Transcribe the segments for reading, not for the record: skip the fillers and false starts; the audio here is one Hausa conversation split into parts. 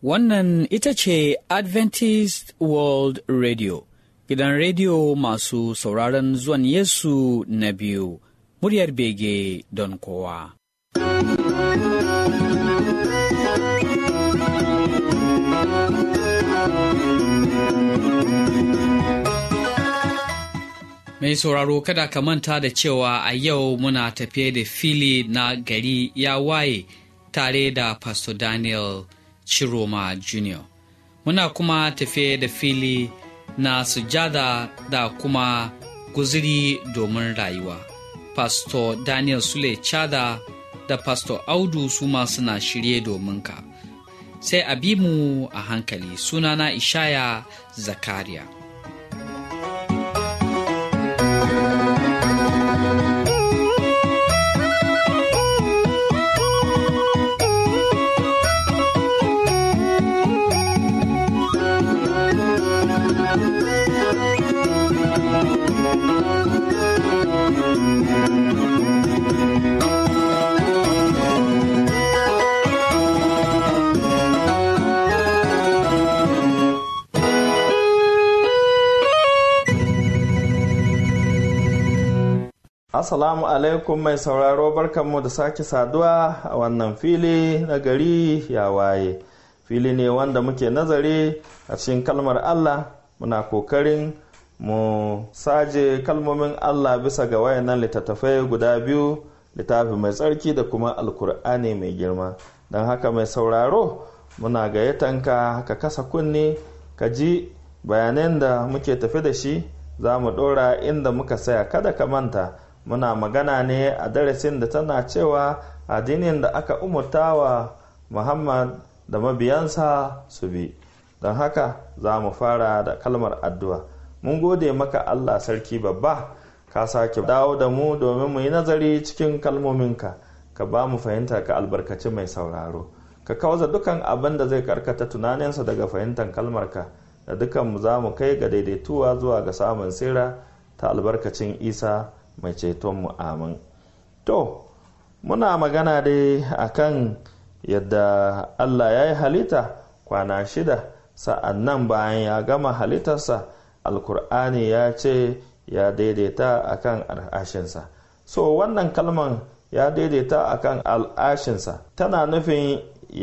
Wannan ita ce Adventist World Radio, gidan rediyo masu sauraron zuwan Yesu na biyu, muryar bege don kowa. Mai sauraro kada ka manta da cewa a yau muna tafiye da fili na gari ya waye tare da Pastor Daniel Chiroma Jr. Muna kuma tafiye da fili na sujada da kuma guziri domin rayuwa. Pastor Daniel Sule Chada da Pastor Audu su ma suna shirye domin ka. Sai a bi mu a hankali. Sunana Ishaya Zakariya. Assalamu alaikum mai sauraro, barkanmu da sake saduwa a wannan fili na gari ya waye. Fili ne wanda muke nazari a cikin kalmar Allah, muna kokarin mu saje kalmomin Allah bisa ga wayannan littattafai guda biyu, littafi mai tsarki da kuma alkur'ani mai girma. Don haka mai sauraro, muna gayyatanka ka kasa kunne ka ji bayanan da muke tafi da shi. Za mu ɗora inda muka saya. Kada ka manta, muna magana ne a darasin da tana cewa addinin da aka umurta wa Muhammad da mabiyansa su bi. Don haka za mu fara da kalmar addu'a. Mun gode maka Allah sarki babba, ka sake dawo da mu domin mu yi nazari cikin kalmominka. Ka ba mu fahimta, ka albarkaci mai sauraro. Ka kawaza dukan abin da zai karkata tunaninsa daga fahimtar kalmarka, da dukanmu za mu kai ga daidaituwa zuwa ga samun tsira ta albarkacin Isa mai cetonmu, amin. To, muna magana dai akan yadda Allah ya yi halitta kwana 6, sa'an nan bayan ya gama halittarsa, alkur'ani ya ce ya daidaita akan al'ashinsa. So wannan kalman ya daidaita akan al'ashinsa tana nufin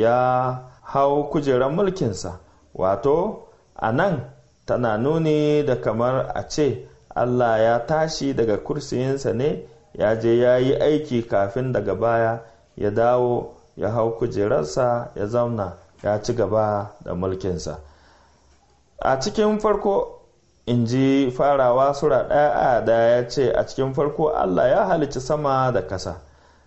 ya hau kujerar mulkinsa, wato a nan tana nuni da kamar a ce Allah ya tashi daga kursiyinsa ne, ya je ya yi aiki kafin daga baya ya dawo ya hau kujerarsa ya zauna ya ci gaba da mulkinsa. A cikin farko, in ji farawa Sura 1 ya ce, a cikin farko Allah ya halicci sama da kasa.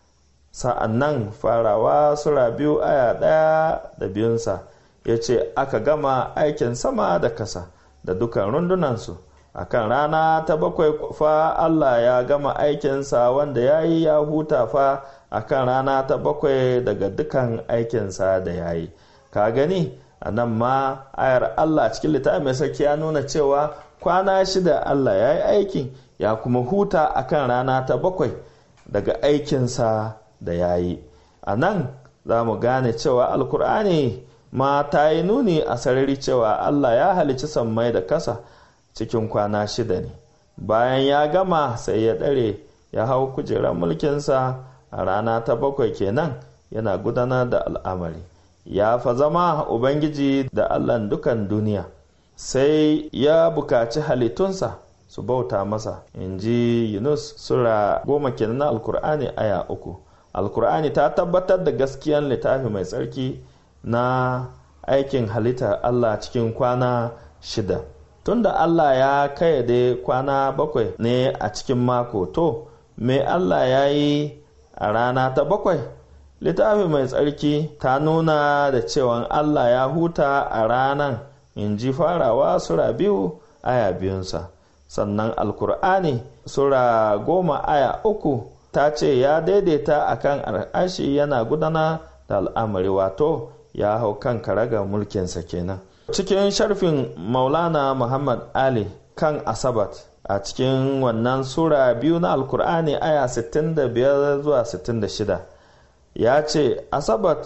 Sa'an nan farawa Sura 2 1 da 2 ya ce, aka gama aikin sama da kasa da dukan rundunansu. A kan rana ta 7 fa Allah ya gama aikinsa wanda ya yi, ya huta fa a kan rana ta 7 daga dukan aikinsa da ya yi. Ka gani, a nan ma ayar Allah cikin littafi mai sarki ya nuna cewa kwana 6 Allah ya yi aikin, ya kuma huta a kan rana ta 7 daga aikinsa da ya yi. A nan za mu gane cewa alkur'ani ma ta yi nuni a sarari cewa Allah ya halicci sammai da kasa cikin kwana 6 ne. Bayan ya gama sai ya ɗare ya hau kujerar mulkinsa a rana ta 7 kenan, yana gudanar da al'amari. Ya fa zama Ubangiji da Allahn dukan duniya, sai ya bukaci halittunsa su bauta masa, in ji Yunus Sura 10 kenan na Alkur'ani aya 3. Alkur'ani ta tabbatar da gaskiyan littafi mai tsarki na aikin halittar Allah cikin kwana 6. Tunda Allah ya kayyade kwana 7 ne a cikin mako, to me Allah ya yi a rana ta 7? Littafi mai tsarki ta nuna da cewa Allah ya huta a ranan, in ji farawa Sura 2 aya 2. Sannan Alkur'ani Sura 10 aya 3 ta ce ya daidaita akan al'arshi yana gudana da al'amari, wato ya hau kan karagar mulkinsa kenan. Cikin sharfin Maulana Muhammad Ali kan Asabat, a cikin wannan Sura 2 na Alkur'ani aya 65 zuwa 66, ya ce Asabat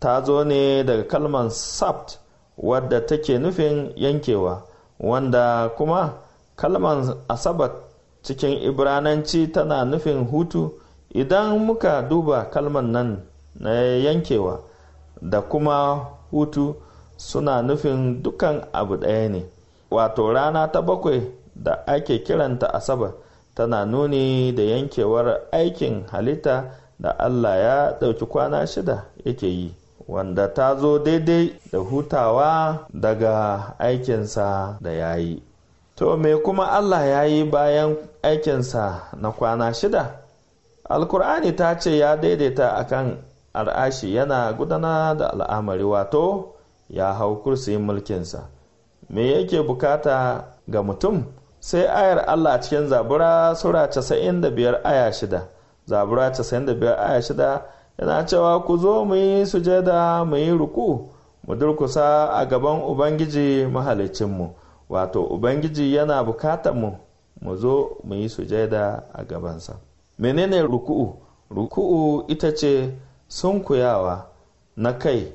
ta zo ne daga kalmar sabt wadda take nufin yankewa, wanda kuma kalmar asabat cikin ibrananci tana nufin hutu. Idan muka duba kalmar nan na yankewa da kuma hutu suna nufin dukan abu ɗaya ne. Wato rana ta bakwai da ake kiranta asabar tana nuni da yankewar aikin halitta da Allah ya ɗauki kwana 6 yake yi, wanda ta zo daidai da hutawa daga aikinsa da ya yi. To me kuma Allah ya yi bayan aikinsa na kwana 6? Alkur'ani ta ce ya daidaita akan al'ashi yana gudana da al'amari, wato ya hau kursiyin mulkinsa. Me yake bukata ga mutum? Sai ayar Allah cikin Zabura Sura 95 aya 6. Zabura 95 aya 6 yana cewa, ku zo mu yi sujada mu yi ruku mu durkusa a gaban Ubangiji mahalicinmu. Wato Ubangiji yana bukatar mu zo mu yi sujada a gabansa. Menene ruku'u? Ruku'u ita ce sunkuyawa na kai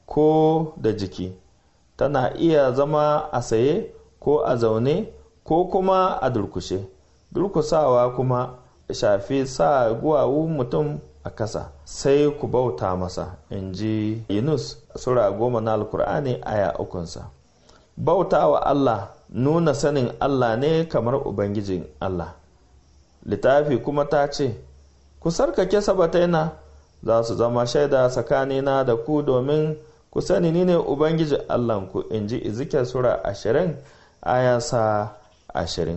ko da jiki. Tana iya zama a tsaye ko a zaune ko kuma a durkushe. Durkusawa kuma shafi sa guwawu mutum a kasa sai ku bauta masa, in ji Yunus Sura 10 na Alkur'ani aya 3. Bauta wa Allah nuna sanin Allah ne kamar Ubangijin Allah. Littafi kuma ta ce, ku sarkake Sabataina za su zama shaida tsakanina da ku domin ku sani ni ne Ubangiji Allahnku, in ji Ezekiel Sura 20 aya 20.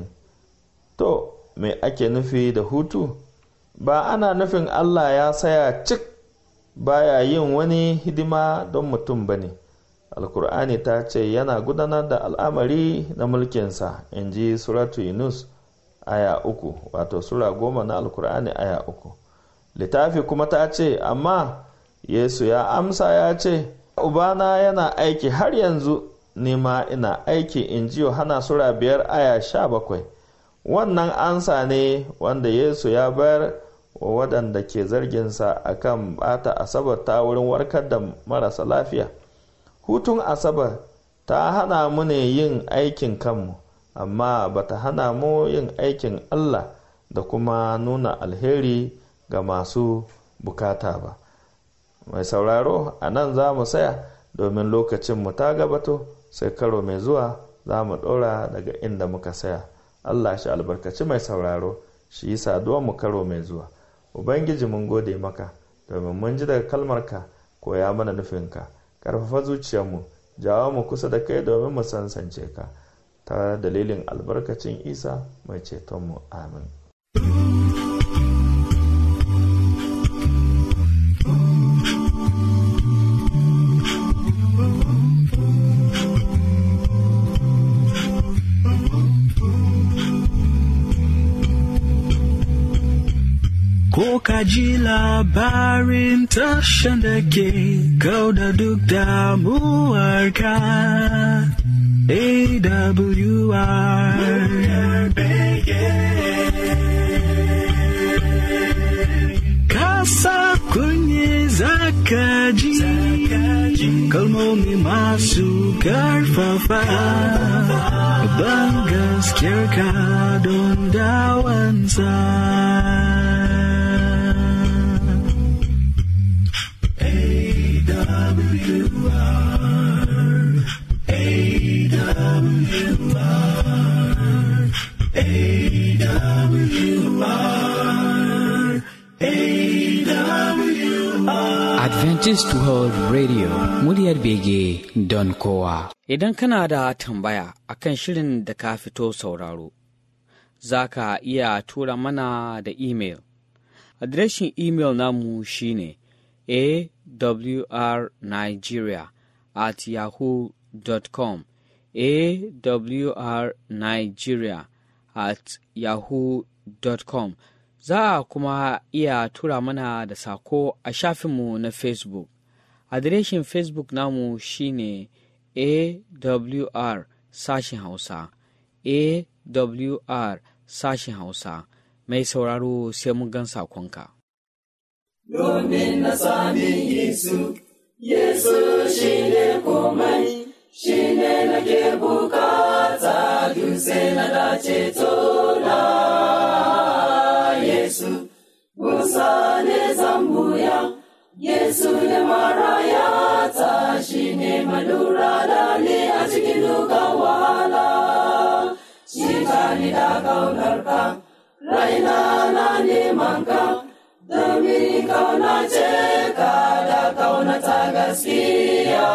To, me ake nufi da hutu? Ba ana nufin Allah ya saya cik baya yin wani hidima don mutum ba ne. Alkur'ani ta ce yana gudanar da al'amari na mulkinsa, in ji Suratu Yunus aya 3, wato Sura 10 na Alkur'ani aya 3. Littafi kuma ta ce, amma Yesu ya amsa ya ce, Ubana yana aiki har yanzu, nima ina aiki, in ji Yohana Sura 5 aya 17. Wannan ansa ne wanda Yesu ya bayar wa waɗanda ke zarginsa akan bata asabar ta wurin warkar da marasa lafiya. Hutun asabar ta hana mu ne yin aikin kanmu, amma ba ta hana mu yin aikin Allah da kuma nuna alheri ga masu bukata ba. Mai sauraro, a nan za mu saya domin lokacinmu ta gabato, sai karo mai zuwa za mu ɗora daga inda muka saya. Allah shi albarkaci mai sauraro, shi yi saduwa mu karo mai zuwa. Ubangiji mun gode maka domin mun ji daga kalmarka, koya mana nufinka, karfafa zuciyarmu, jawo mu kusa da kai domin mu sansance ka, ta dalilin albarkacin Isa mai cetonmu. Amin. Ko ka ji labarin tashan da ke kauda duk damuwarka, AWR kasa kunye zaka ji kalmomi masu karfafa ban gaskiyarka don dawansa. Adventist World Radio, muryar bege don kowa. Idan kana da tambaya akan shirin da ka fito sauraro, za ka iya tura mana da imel. Adireshin imel namu shine awrnigeria@yahoo.com, awrnigeria@yahoo.com. Za a kuma iya tura mana da sako a shafinmu na Facebook. Adireshin Facebook namu shine AWR sashin Hausa, AWR sashin Hausa. Mai sauraro sai mun gan sakonka. Domin na sami Yesu, Yesu shine komai, shine nake bukata, dutse na da ceto na. Yesu Musa ne zambuya, Yesu ne marayata, shine malura da ni a cikin dukan wahala. Shi ka ni da kaunarka, raina na nemanka, domin kaunace ka da kaunata gaskiya.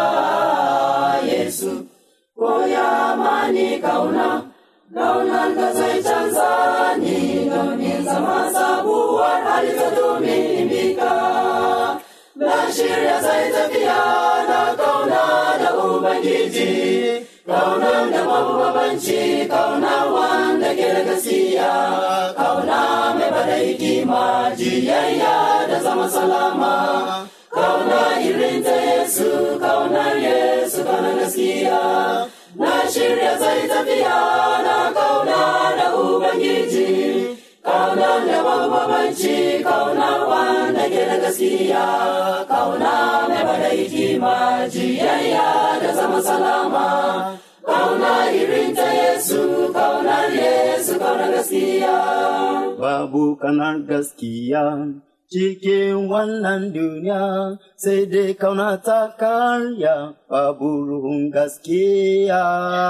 Yesu koya mani kaunar ka zai canza ni, domin zama sabuwar halitta domin bika. Na shirya zai tafiya na kauna da Ubangiji, kaunar da bambanci, kauna wanda ke da gaskiya, kauna mai bada hikima, jiyayya da zama salama, kauna irin ta Yesu, kaunar Yesu, kaunar gaskiya. Na shirya zai tafiya na kauna da Ubangiji, kauna da bambanci, kauna wanda ke da gaskiya, kauna mai bada hikima, jiyayya da zama salama, kauna irin ta Yesu, kaunar Yesu, kaunar gaskiya. Babu kanar gaskiya cikin wannan duniya, sai dai kauna ta karya, babu ruhun gaskiya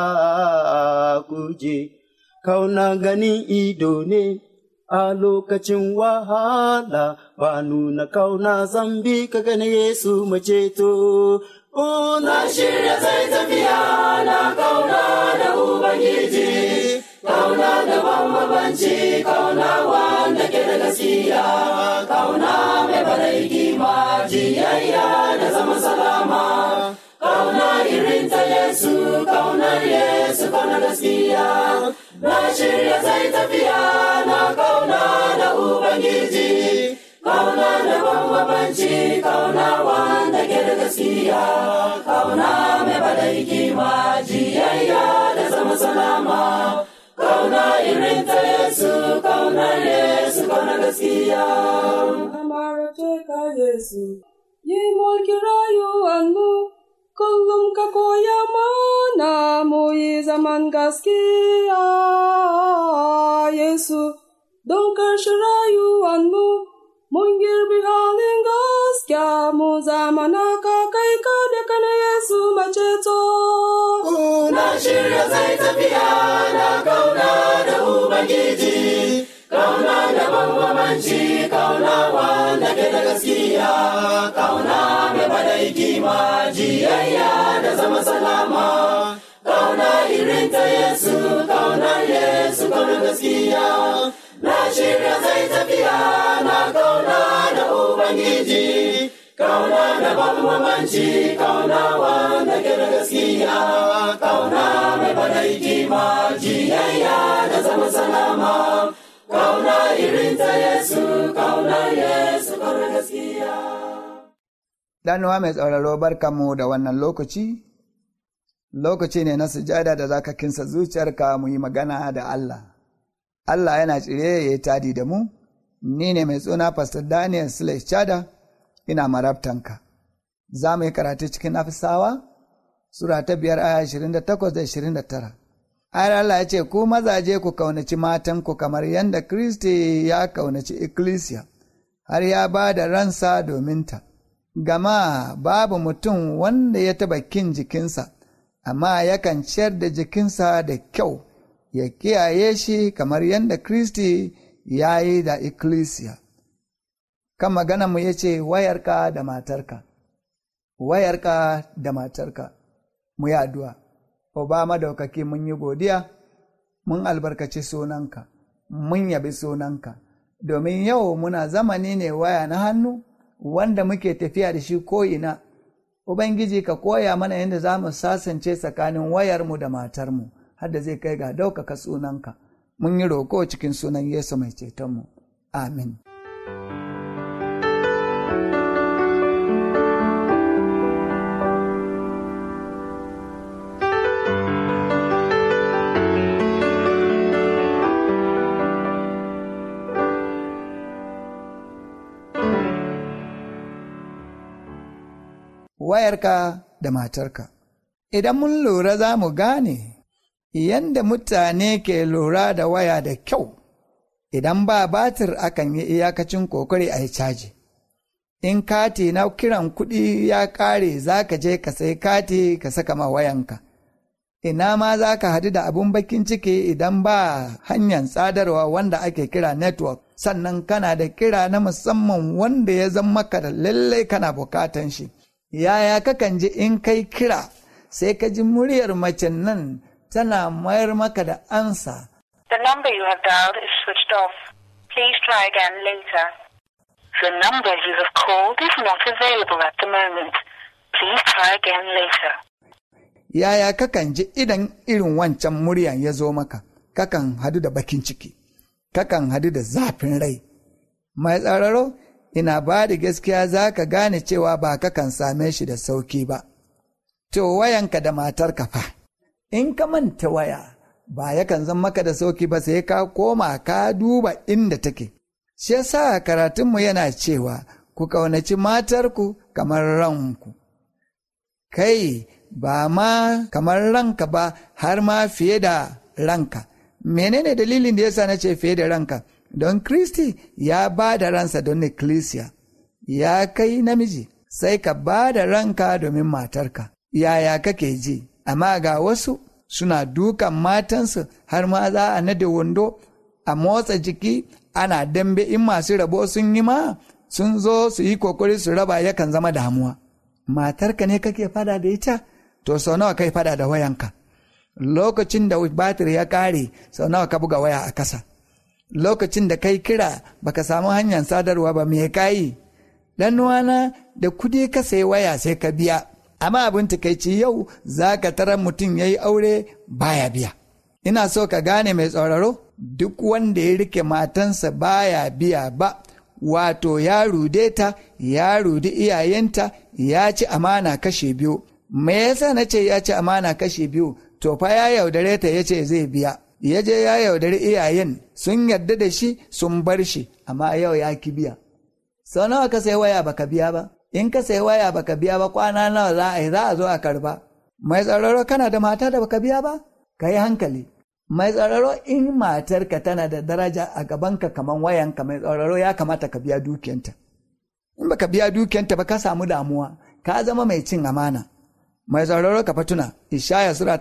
kuje. Kauna ganin ido ne a lokacin wahala, ba nuna kauna zambi ka gane Yesu maceto. Na shirya zai tafiya na kauna da Ubangiji, kauna da bambanci, kauna wanda ke da gaskiya, kauna mai bada hikima, jiyayya da zama salama, kauna irin ta Yesu, kaunar Yesu, kaunar gaskiya. Na shirya zai tafiya na kauna da Ubangiji, kauna da bambanci, kauna wanda ke da gaskiya, kauna mai bada hikima, jiyayya da zama salama, kauna irin ta Yesu, kaunar Yesu, kaunar gaskiya. Amarace ka Yesu, yi mulki rayuwanmu, kullum ka koya mana mu yi zaman gaskiya. Yesu, don karshe rayuwanmu, mun girbi halin gaskiya, mu zama naka kai ka da kana Yesu maceto. Na shirya zai tafiya na kauna da Ubangiji, kauna da bambanci, kauna wanda ke da gaskiya, kauna mai bada hikima, jiyayya da zama salama, kauna irin ta Yesu, kaunar Yesu, kaunar gaskiya. Na shirya zai tafiya na kauna da Ubangiji, kauna da bambanci, kauna wanda ke da gaskiya, kauna mai bada hikima, jiyayya da zama salama, kauna irin ta Yesu, kaunar Yesu, kaunar gaskiya. Danuwa mai tsauraro barkanmu da wannan lokaci ne na sujada da zaka kinsa zuciyarka mu yi magana da Allah. Allah yana tsire ya yi tadi da mu, ni ne mai suna Pastor Daniel Sule Chada, ina marabtanka. Za mu yi karatu cikin Afisawa, Sura ta 5 aya 28 da 29. Ayar Allah ya ce, ku mazaje ku kaunaci matanku kamar yadda Kristi ya kaunaci ikkilisiya, har ya ba da ransa dominta. Gama babu mutum wanda ya taɓa kin jikinsa, amma yakan ciyar da jikinsa da kyau, ya kiyaye shi kamar yadda Kristi ya yi da ikkilisiya. Kan maganarmu ya ce, wayarka da matarka, mu yi addu'a. Oba madaukaki mun yi godiya, mun albarkaci sunanka, mun yabi sunanka, domin yau muna zamani ne waya na hannu, wanda muke tafiya da shi ko'ina. Ubangiji ka koya mana yadda za mu sasance tsakanin wayarmu da matarmu, har da zai kai ga ɗaukaka sunanka. Mun yi roko cikin sunan Yesu mai cetonmu. Amin. wayarka da matarka. Idan mun lura za mu gane yadda mutane ke lura da waya da kyau. Idan ba batir akan yi iyakacin kokari a yi caji. In kati na kiran kuɗi ya ƙare za ka je ka sai kati ka saka ma wayanka. Ina ma za ka hadu da abun bakin ciki idan ba hanyar sadarwa wanda ake kira network, sannan kana da kira na musamman wanda ya zama maka da lallai kana bukatan shi. Yaya kakan ji in kai kira sai ka ji muryar macen nan tana mayar maka da ansa. The number you have dialed is switched off. Please try again later. The number you have called is not available at the moment. Please try again later. Yaya kakan ji idan irin wancan muryan ya zo maka, kakan hadu da bakin ciki, kakan hadu da zafin rai. Mai tsararo, ina ba da gaskiya za ka gane cewa ba kakan same shi da sauki ba. To wayanka da matarka fa, in ka manta waya, ba yakan zan maka da sauki ba sai ka koma ka duba inda take. Shi yasa karatunmu yana cewa ku ƙaunaci matarku kamar ranku. Kai, ba ma kamar ranka ba har ma fiye da ranka. Menene dalilin da yasa nace fiye da ranka? Don Kristi ya ba da ransa don ecclesia. Ya kai namiji, sai ka ba da ranka domin matarka. Yaya kake ji? Amma ga wasu suna dukan matansu har ma za a nade wando, a motsa jiki, ana dambe in masu rabo sun yi ma, sun zo su yi kokari su raba yakan zama damuwa. Matarka ne kake fada da ita? To sau nawa kai fada da wayanka? Lokacin da batir ya kare, sau nawa ka buga waya a kasa? Lokacin da kai kira baka samu hanyar sadarwa ba, me kayi? Dan uwana, da kudi ka sai waya sai ka biya. Amma abin takeici yau za ka tarar mutum ya yi aure baya biya. Ina so ka gane mai tsauraro, duk wanda ya rike matansa baya biya ba, wato ya rude ta, ya rudi iyayenta, ya ci amana kashe biyu. Me yasa na ce ya ci amana kashe biyu? To fa ya yaudare ta ya ce zai biya. Ya je ya yaudari iyayen, sun yarda da shi sun bar shi, amma yau ya ki biya. Sau nawa ka sai waya baka biya ba? In ka sai waya baka biya ba, kwana nawa za a yi, za a zo a karba. Mai tsararo, kana da mata da baka biya ba? Ka yi hankali. Mai tsararo, in matarka tana da daraja a gabanka kaman wayanka, mai tsararo ya kamata ka biya dukiyanta. In baka biya dukiyanta ba, ka samu damuwa, ka zama mai cin amana. Mai tsararo, ka fatuna, Ishaya Sura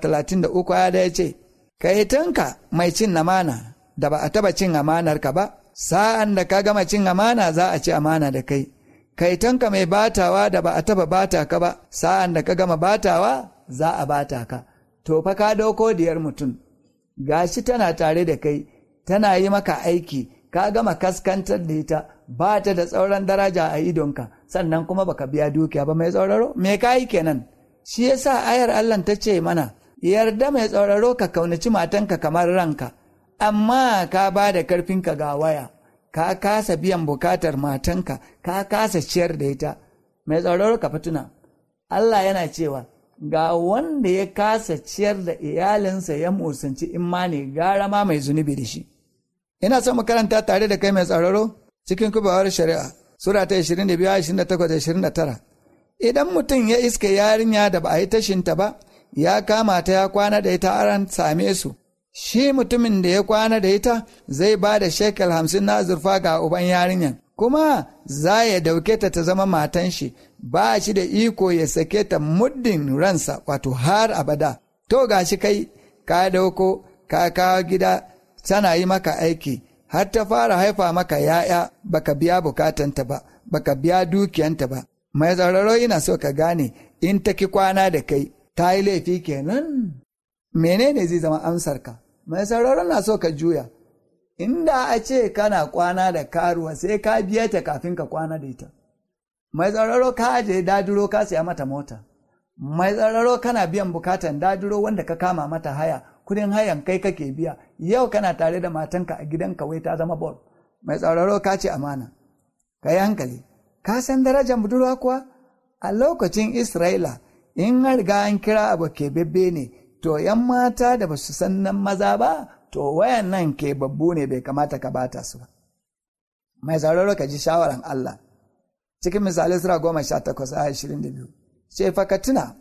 33 ya ce, ka yi tanka mai cin amana da ba a taba cin amanarka ba, sa'an da ka gama cin amana za a ci amana da kai. Kaitonka mai batawa da ba a taba bata ka ba, sa'an da ka gama batawa za a bata ka. To fa ka dauko diyar mutum, gashi tana tare da kai, tana yi maka aiki, ka gama kaskantar da ita, ba ta da tsauran daraja a idonka, sannan kuma baka biya dukiya ba. Mai tsauraro, me ka yi kenan? Shi yasa ayar Allah ta ce mana, yarda mai tsauraro ka kaunaci matanka kamar ranka, amma ka ba da karfinka ga waya. Ka kasa biyan bukatar matanka, ka kasa ciyar da ita. Mai tsauraro ka fituna, Allah yana cewa, ga wanda ya kasa ciyar da iyalinsa ya musanci imani gara ma mai zunubi da shi. Ina son makaranta tare da kai mai tsauraro cikin kubawar shari'a, Sura ta 22, 28, 29. Idan mutum ya iska yarinya da ba a yi tashinta ba, ya kama ta ya kwana da ita aran same su. Shi mutumin da ya kwana da ita zai ba da shekel 50 na azurfa ga uban yarinyan, kuma za ya dauke ta ta zama matan shi, ba shi da iko ya sake ta muddin ransa, wato har abada. To gashi kai, ka dauko, ka kawo gida, tana yi maka aiki, har ta fara haifa maka ya'ya, baka biya bukatanta ba, baka biya dukiyanta ba. Mai tsararo ina so ka gane, in ta ki kwana da kai, ta yi laifi kenan. Menene zai zama amsarka? Mai sauraron na so ka juya. Inda a ce kana kwana da karuwa sai ka biya ta kafin ka kwana da ita. Mai sauraro ka aje daduro ka siya mata mota. Mai sauraro kana biyan bukatan daduro wanda ka kama mata haya, kudin hayan kai kake biya. Yau kana tare da matanka a gidanka wai ta zama bol. Mai sauraro ka ce amana. Ka yi hankali. Ka san darajar budurwa kuwa? A lokacin Isra'ila, in har ga an kira abu keɓaɓɓe ne, to ‘yan mata da ba su san nan maza ba, to wayan nan keɓaɓɓu ne bai kamata ka bata su ba. Mai sauraro ka ji shawaran Allah. Cikin misali Sura 18, 22. ce fa ka tuna,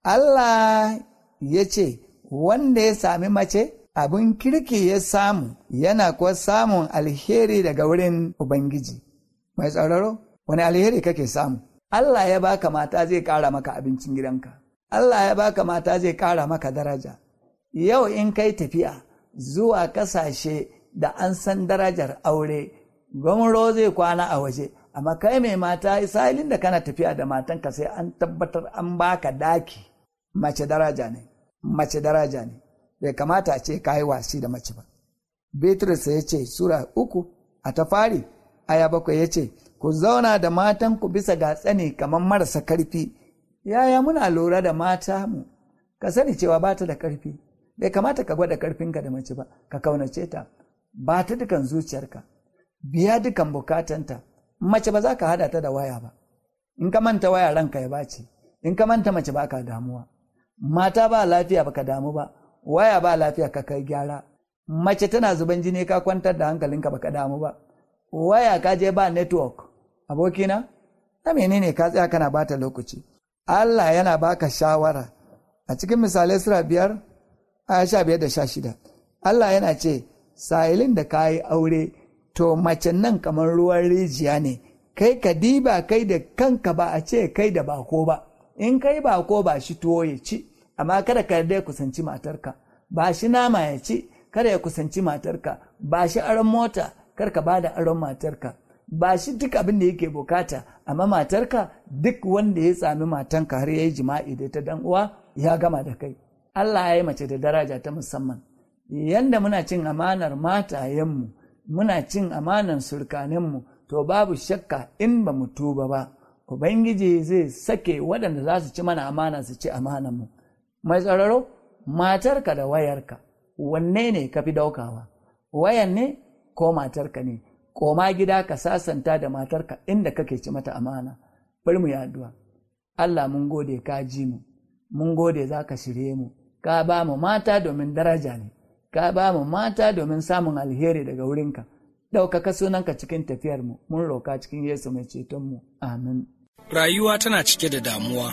Allah ya ce, wanda ya sami mace, abin kirki ya samu, yana kuwa samun alheri daga wurin Ubangiji. Mai sauraro, wani alheri kake samu? Allah ya baka mata zai ƙara maka abincin gidanka. Allah ya baka mata zai ƙara maka daraja. Yau in kai tafiya zuwa ƙasashe da an san darajar aure, gwamro zai kwana a waje, amma kai mai mata sa'ilin da kana tafiya da matanka sai an tabbatar an baka daki. Mace daraja ne, mace daraja ne, bai kamata a ce ka yi wasi da mace ba. Bitrus ya ce, Sura 3 a ta fari, aya 7 ya ce, ku zauna da matanku bisa ga tsani kamar marasa karfi. Yaya muna lura da mata mu, ka sani cewa ba ta da karfi, bai kamata ka gwada karfinka da mace ba, ka kaunace ta, ba ta dukan zuciyarka, biya dukan bukatanta. Mace ba za ka hada ta da waya ba, in ka manta waya ranka ya bace, in ka manta mace ba ka damuwa. Mata ba lafiya ba ka damu ba, waya ba lafiya ka kai gyara. Mace tana zuban jini ka kwantar da hankalinka ba ka damu ba, waya ka je ba network. Abokina, na menene ka tsaya kana bata lokaci? Allah yana baka shawara. A cikin misalai Sura 5, aya 15 da 16, Allah yana ce, sa'ilin da ka yi aure, to mace nan kamar ruwan rijiya ne, kai ka diba kai da kanka ba a ce kai da bako ba, in kai bako ba shi tuwo ya ci, amma kada ka yarda ya kusanci matarka, ba shi nama ya ci, kada ya kusanci matarka, ba shi aron mota, kar ka ba da aron matarka, ba shi duk abin da yake bukata, amma matarka duk wanda ya sami matanka har ya yi jima'i da ta dan uwa ya gama da kai. Allah ya yi mace da daraja ta musamman. Yanda muna cin amanar matayenmu, muna cin amanar surkanenmu, to babu shakka in ba mu tuba ba, Ubangiji zai sake waɗanda za su ci mana amana su ci amananmu. Mai tsararo, matarka da wayarka, wanne ne ka fi daukawa? Wayan ne ko matarka ne? Koma gida ka sasanta da matarka inda kake ci mata amana. Bari mu yi addu'a. Allah mun gode ka ji mu, mun gode za ka shirye mu, ka ba mu mata domin daraja ne, ka ba mu mata domin samun alheri daga wurinka. Ɗaukaka sunanka cikin tafiyarmu, mun roka cikin Yesu mai cetonmu. Amin. Rayuwa tana cike da damuwa.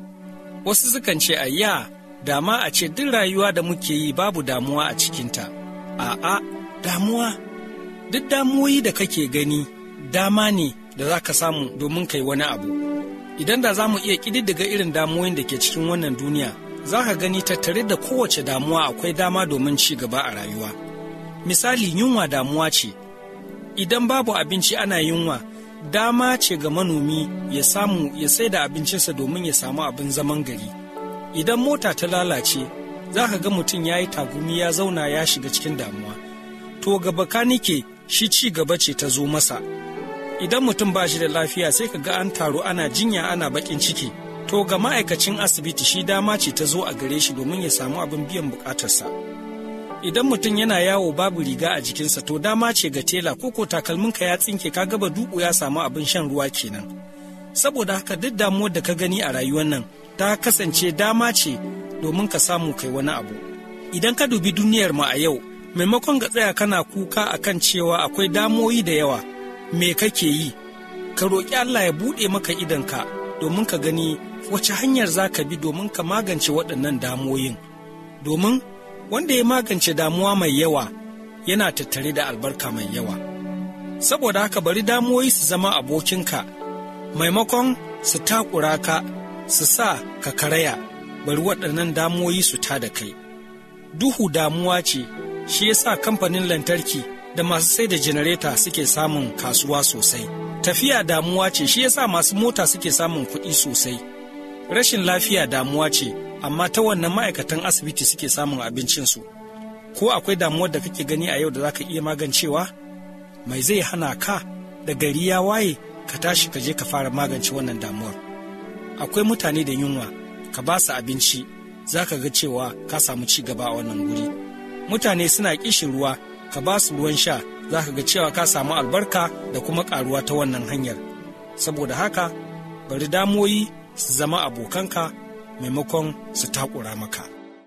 Wasu sukan ce, ayya, dama a ce duk rayuwa da muke yi babu damuwa a cikinta. A'a, damuwa. Duk damuwoyi da kake gani, dama ne da za ka samu domin kai wani abu. Idan da za mu iya ƙididdiga irin damuwoyin da ke cikin wannan duniya, za ka gani tattare da kowace damuwa akwai dama domin ci gaba a rayuwa. Misali, yunwa damuwa ce. Idan babu abinci ana yunwa, dama ce ga manomi ya samu ya sai da abincinsa domin ya samu abin zaman gari. Idan mota ta lalace, za ka ga mutum ya yi tagumi ya zauna ya shiga cikin damuwa. To ga bakanike shi ci gaba ce ta zo masa. Idan mutum ba shi da lafiya sai ka ga an taru ana jinya ana bakin ciki. To ga ma'aikacin asibiti shi dama ce ta zo a gare shi domin ya samu abin biyan bukatarsa. Idan mutum yana yawo babu riga a jikinsa to dama ce ga tela ko takalminka ya tsinke ka gaba duku ya samu abin shan ruwa kenan. Saboda haka duk damuwar da ka gani a rayuwar nan ta kasance dama ce domin ka samu kai wani abu. Idan ka dubi duniyar mu a yau, maimakon ga tsaya kana kuka akan cewa akwai damoyi da yawa, me kake yi? Ka roƙi Allah ya buɗe maka idonka domin ka gani wace hanyar za ka bi domin ka magance waɗannan damoyin. Domin wanda ya magance damuwa mai yawa yana tattare da albarka mai yawa. Saboda haka bari damuwoyi su zama abokinka, maimakon su takura ka, su sa ka karaya, bari waɗannan damuwoyi su tada kai. Duhu damuwa ce, shi yasa kamfanin lantarki da masu sai da janareta suke samun kasuwa sosai. Tafiya damuwa ce, shi yasa masu mota suke samun kuɗi sosai. Rashin lafiya damuwa ce, amma ta wannan ma'aikatan asibiti suke samun abincinsu. Ko akwai damuwar da kake gani a yau da za ka iya magancewa? Mai zai hana ka da gari ya waye ka tashi ka je ka fara magance wannan damuwar. Akwai mutane da yunwa, ka ba su abinci, za ka ga cewa ka samu ci gaba a wannan guri. Mutane suna kishin ruwa, ka ba su ruwan sha, za ka ga cewa ka samu albarka da kuma ƙaruwa ta wannan hanyar. Saboda haka, bari damuwoyi su zama abokanka maimakon su takura maka.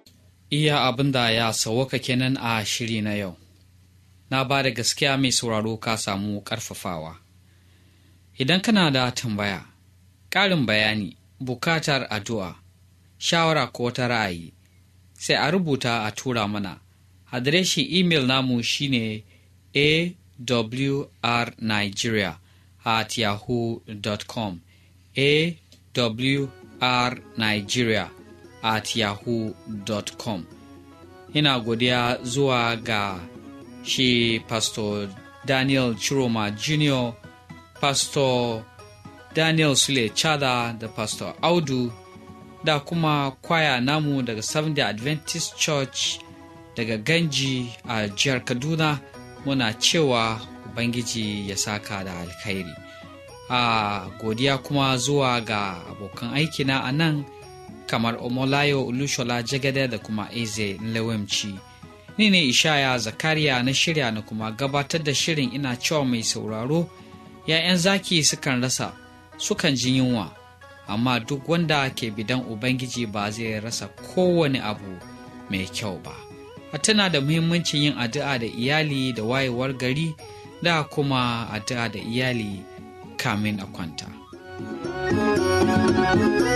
Iya abin da ya sauwaka kenan a shiri na yau. Na ba da gaskiya mai sauraro ka samu ƙarfafawa. Idan kana da tambaya, ƙarin bayani, bukatar addu'a, shawara ko ta ra'ayi, sai a rubuta a tura mana. Adireshin imel namu shine awrnigeria@yahoo.com, awrnigeria@yahoo.com. Ina godiya zuwa ga shi Pastor Daniel Chiroma Jr., Pastor Daniel Sule Chada da Pastor Audu da kuma kwaya namu daga Seventh-day Adventist Church daga Ganji a jihar Kaduna. Muna cewa Ubangiji ya saka da alkhairi. Godiya kuma zuwa ga abokan aikina a nan kamar Omolayo Olushola Jagade da kuma Eze Nlewemchi. Ni ne Ishaya Zakariya na shirya na kuma gabatar da shirin. Ina cewa mai sauraro, ‘ya'yan zaki sukan rasa, sukan ji yunwa, amma duk wanda ke bidan Ubangiji ba zai rasa kowane abu mai kyau ba. A tana da muhimmancin yin addu'a da iyali da wayewar gari da kuma addu'a da iyali kamin a kwanta.